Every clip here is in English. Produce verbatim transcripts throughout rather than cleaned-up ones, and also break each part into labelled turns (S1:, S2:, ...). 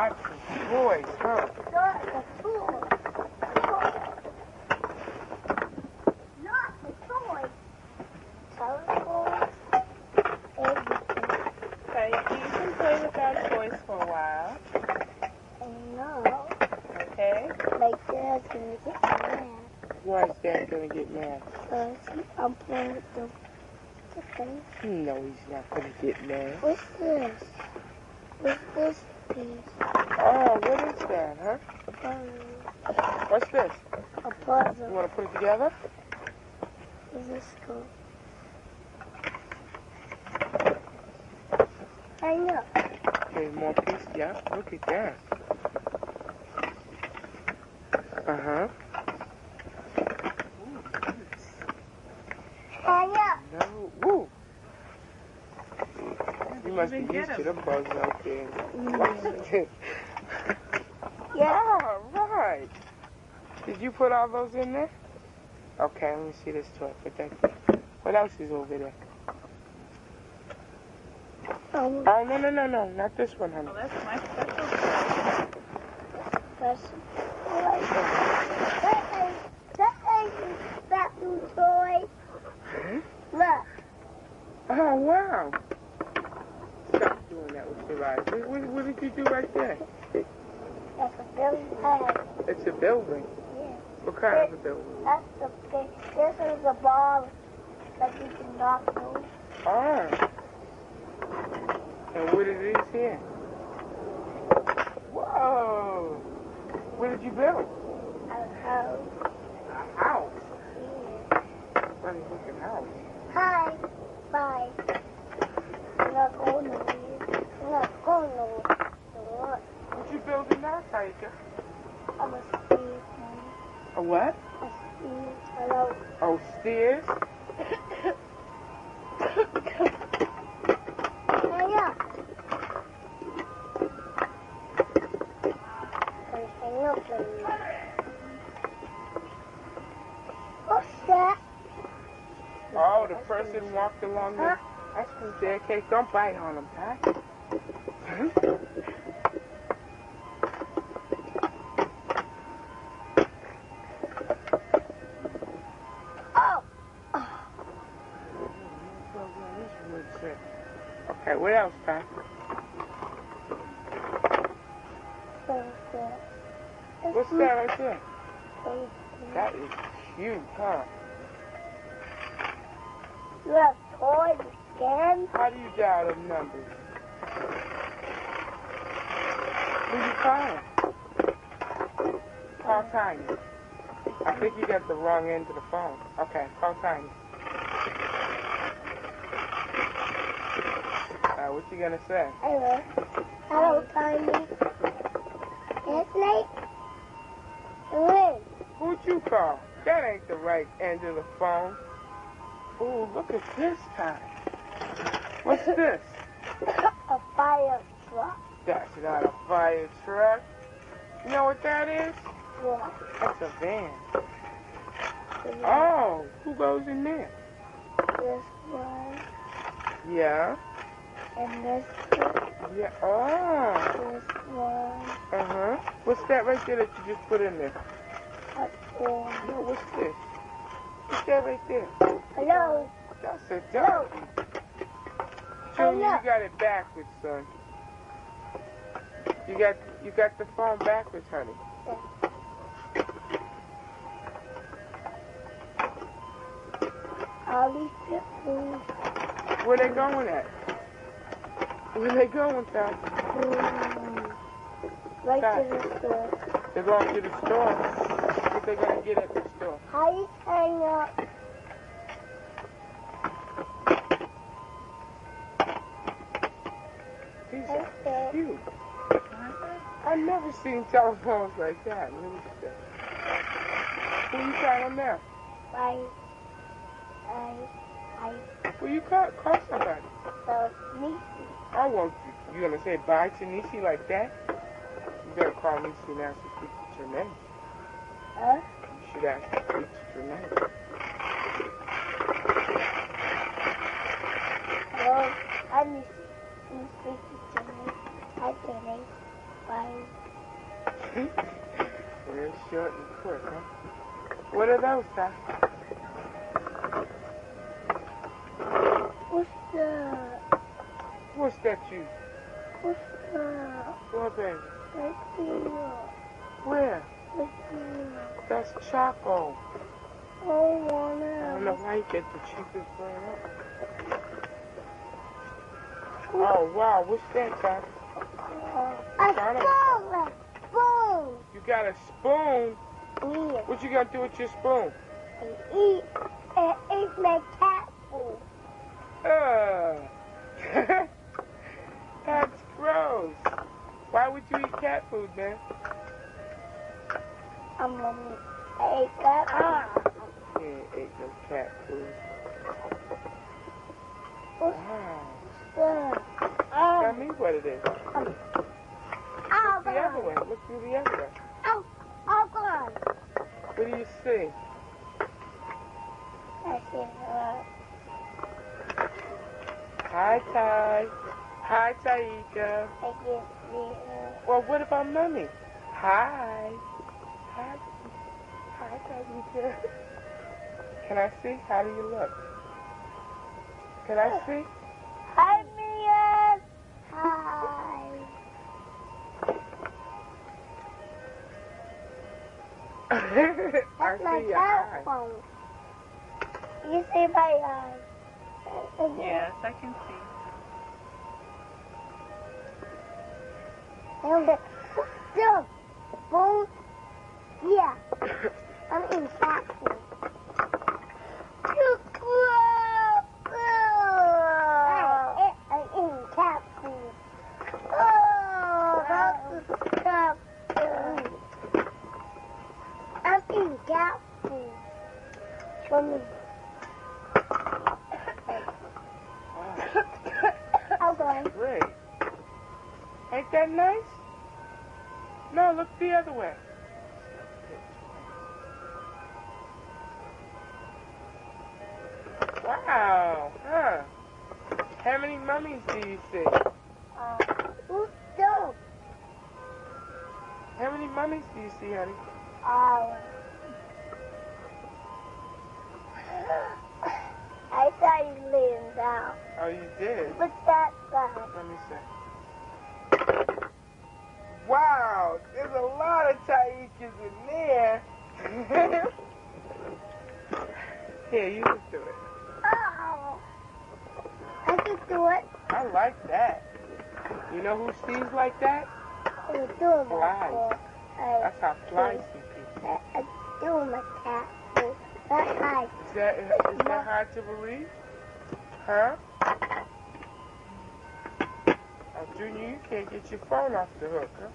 S1: Lots of toys, huh?
S2: Lots of toys. Lots of toys. Telephone. Everything.
S1: Okay, you can play with our toys for a while.
S2: No.
S1: Okay?
S2: Like Dad's gonna get mad.
S1: Why is Dad gonna get mad?
S2: Because I'm playing with the, the thing.
S1: No, he's not gonna get mad.
S2: What's this? What's this piece?
S1: Oh, what is that, huh?
S2: Um,
S1: What's this?
S2: a
S1: You
S2: puzzle.
S1: wanna put it together?
S2: Where's this go? Hang up.
S1: Okay, more pieces. Yeah, look at that. Uh-huh.
S2: Hang up.
S1: No. Woo! You must be used to the puzzle, okay?
S2: Mm.
S1: Yeah, right. Did you put all those in there? Okay, let me see this toy. Put that there. What else is over there?
S2: Um,
S1: Oh, no, no, no, no. Not this one, honey.
S3: Oh, that's my special
S2: that's toy. That ain't, that ain't that new toy.
S1: Hmm?
S2: Look.
S1: Oh, wow. Stop doing that with your eyes. What, what, what did you do right there?
S2: That's a building pad.
S1: It's a building.
S2: Yeah.
S1: What kind of a building?
S2: That's the thing. This is a ball that you can knock those.
S1: Ah. And what is this here? Whoa. What did you build?
S2: A house.
S1: A house.
S2: Yeah.
S1: Funny looking house.
S2: Hi. Bye. I'm not going nowhere. I'm not going nowhere. What?
S1: What you building now, Taika?
S2: I'm a Steve, man.
S1: A what?
S2: A Steve. Hello.
S1: Oh, stairs?
S2: Hang up. Hang up. What's that?
S1: Oh, the person walked along the ice cream staircase. Don't bite on them, Ty.
S2: Oh.
S1: Okay, what else, Ty? What's that right there? That is huge, huh?
S2: You have toys again?
S1: How do you dial them numbers? Who you calling? Call Tiny. I think you got the wrong end of the phone. Okay, call Tiny. Uh, what you gonna say?
S2: Hello. Hello, Tiny. It's late. When?
S1: Who'd you call? That ain't the right end of the phone. Ooh, look at this time. What's this?
S2: A fire truck.
S1: That's not a fire truck. You know what that is?
S2: What?
S1: That's a van. Oh, who goes in there?
S2: This one.
S1: Yeah.
S2: And this one.
S1: Yeah. Oh.
S2: This one.
S1: Uh-huh. What's that right there that you just put in there?
S2: A door.
S1: No, what's this? What's that right there?
S2: Hello.
S1: That's a dog. Junior, you got it backwards, son. You got you got the phone backwards, honey.
S2: All these people.
S1: Where they going at? Where they going, Ty?
S2: Mm, right
S1: Ty.
S2: to the store.
S1: They're going to the store. What they gonna get at the store?
S2: How you hang up?
S1: These
S2: Right
S1: are
S2: there.
S1: huge. I've never seen telephones like that. Let me see. Who you calling now?
S2: I, I, I,
S1: Who you call? Call somebody.
S2: so me.
S1: I won't. You gonna say bye to Niecy like that? You better call Niecy and ask her to speak to Tremaine.
S2: Huh?
S1: You should ask her to speak to Tremaine.
S2: Hello. I need to speak to me. Hi, Tremaine. Bye.
S1: Real short and quick, huh? What are those, Ty?
S2: What's that?
S1: What's that you?
S2: What's that?
S1: What, baby?
S2: Right here.
S1: Where?
S2: Right here.
S1: That's Choco.
S2: I want
S1: I don't
S2: it.
S1: know why you get the cheapest brand up. Oh, wow. What's that, Ty?
S2: A spoon. Spoon.
S1: You got a spoon?
S2: Yeah.
S1: What you gonna do with your spoon?
S2: And eat. And eat my cat food.
S1: Ugh. That's gross. Why would you eat cat food, man?
S2: I'm gonna eat cat food.
S1: You ain't ate no cat food.
S2: What's
S1: Wow.
S2: that?
S1: Tell me what it is.
S2: Um, oh,
S1: Look the other way. Look through the other way.
S2: Oh, oh, God.
S1: What do you see?
S2: I see her.
S1: Hi, Ty. Hi, Taika.
S2: I can see her.
S1: Well, what about Mommy? Hi. Hi. Hi, Taika. Can I see? How do you look? Can I see?
S2: Hi, Mia. Hi.
S1: I
S2: That's my
S1: see your eye.
S2: telephone. You see my eye?
S3: Yes, I can see.
S2: And the still, boom. Yeah. I'm in cat food. I'm in cat food. Oh, that's cat food. I'm in cat food. For me. Okay.
S1: Great. Ain't that nice? No, look the other way. Wow. Huh. How many mummies do you see?
S2: Uh, who's dope?
S1: How many mummies do you see, honey?
S2: Uh, I saw you laying down.
S1: Oh, you did?
S2: What's that sound?
S1: Let me see. Wow, there's a lot of Taikas in there. Here, you can do it.
S2: Oh, I can do it.
S1: I like that. You know who sees like that?
S2: I can do it.
S1: Flies. That's how flies see people.
S2: I, I do my cat food. That's high.
S1: Is that, is that hard to believe? Huh? Oh, Junior, you can't get your phone off the hook, huh?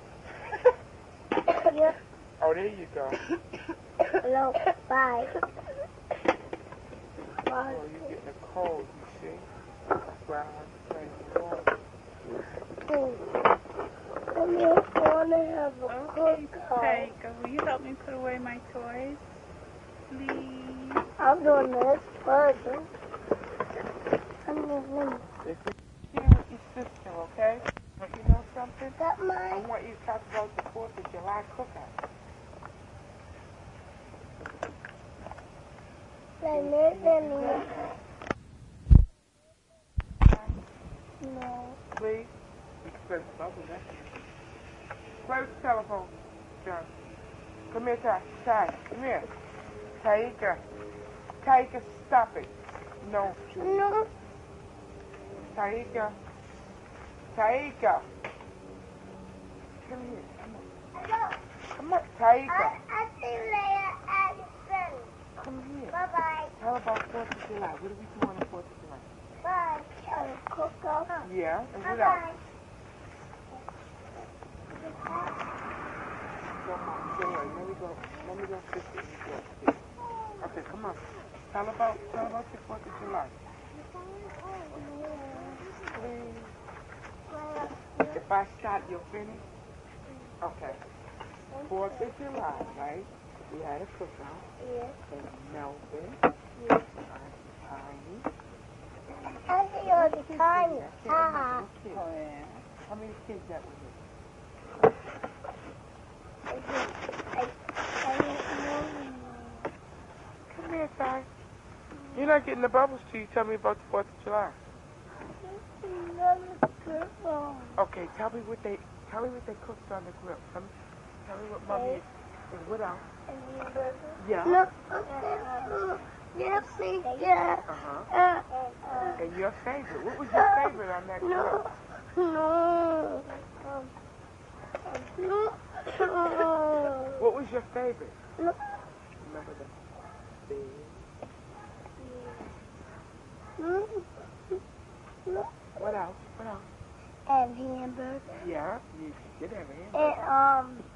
S2: Yep.
S1: Oh, there you go.
S2: Hello. Bye. Bye.
S1: Oh, you're getting a cold, you see? That's why I'm playing the phone.
S2: I just want to have a
S3: Okay,
S2: cookout.
S3: Taika, will you help me put away my toys? Please.
S2: I'm doing this first. I'm doing
S1: If you share with your sister, okay? But you know something?
S2: that
S1: I
S2: mine.
S1: want you to talk about the fourth of July cookout.
S2: Let me, let me. No.
S1: Please? You can play the bubble, that's it. Play with the telephone, John. Come here, Ty. Ty, come here. Taika. Taika, stop it. No, Julie.
S2: No.
S1: Taika. Taika. Come here. Come on.
S2: Hello.
S1: Come on, Taika.
S2: I, I see you later at the sun.
S1: Come here.
S2: Bye-bye.
S1: How about fourth of July? What do we do on the fourth of July?
S2: Bye. Have a cookout.
S1: Yeah, and what else?
S2: Bye-bye.
S1: Come on, go away. Let me go. Let me go fix it. Okay, come on. Tell about, tell about your fourth of July. Please. If I start, you'll finish? Okay. fourth of July, right? We had a cookout
S2: Yes.
S1: in Melbourne.
S2: Yes.
S1: Tiny.
S2: I see all the time.
S1: I can't
S2: Ah.
S1: remember. What kids?
S3: Oh, yeah.
S1: How many kids that was it?
S2: I, I don't know.
S1: Come here, Ty. You're not getting the bubbles till you tell me about the fourth of July. Okay, tell me what they tell me what they cooked on the grill. Tell me, tell me what mommy is. And what else? Yeah.
S2: Look, yes, yeah.
S1: Uh-huh.
S2: Uh, uh,
S1: And your favorite. What was your favorite on that grill?
S2: no. No.
S1: What was your favorite?
S2: No.
S1: Remember the big.
S2: No. No.
S1: What else? What else?
S2: And hamburger.
S1: Yeah, you did have a hamburger.
S2: And, um...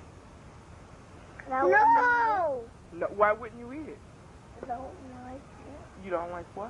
S2: No!
S1: No, why wouldn't you eat it?
S2: I don't like it.
S1: You don't like what?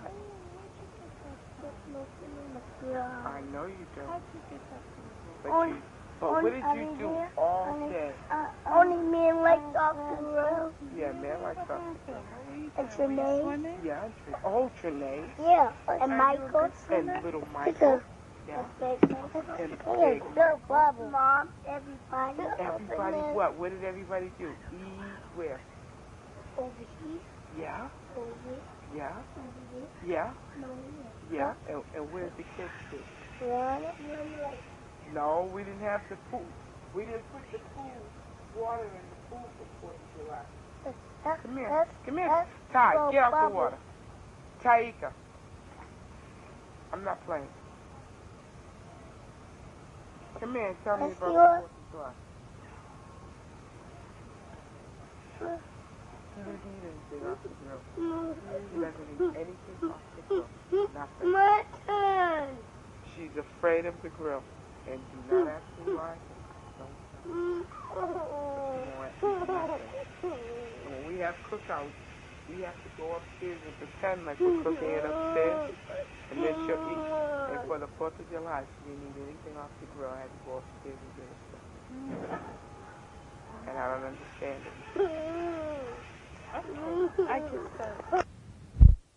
S2: Yeah.
S1: I know you don't. But,
S2: Only-
S1: you, but
S2: only-
S1: what did you
S2: only
S1: do
S2: here,
S1: all
S2: only-
S1: day?
S2: Uh, only me and like Doctor Grill.
S1: Yeah, man, like something.
S2: And Trinae.
S1: Yeah, Trin- oh, Trinae.
S2: Yeah. And Michael.
S1: And little Michael. Yeah.
S2: And
S1: And
S2: Hey,
S1: big.
S2: Bill Bubble. Mom, everybody.
S1: Everybody, what? What did everybody do? Eat where?
S2: Over here.
S1: Yeah,
S2: Over here.
S1: yeah,
S2: Over here.
S1: yeah,
S2: No,
S1: yeah. And, and where did the kids do?
S2: Run, run like
S1: No, we didn't have the pool. We didn't put the pool water in the pool for Fourth of July.
S2: That's,
S1: Come here.
S2: that's,
S1: Come here.
S2: that's
S1: Ty,
S2: Bill
S1: get off the
S2: Bubble.
S1: water. Taika. I'm not playing. Come here and tell me
S2: That's
S1: about
S2: yours.
S1: the Fourth of July. He doesn't eat anything off the grill. He doesn't eat anything off the grill. Nothing.
S2: My turn.
S1: She's afraid of the grill. And do not ask me why. Don't tell me. She won't eat nothing. When we have cookouts, we have to go upstairs and pretend like we're cooking it upstairs. And then she'll eat. And for the fourth of July, she didn't eat anything off the grill. I had to go upstairs and get her stuff.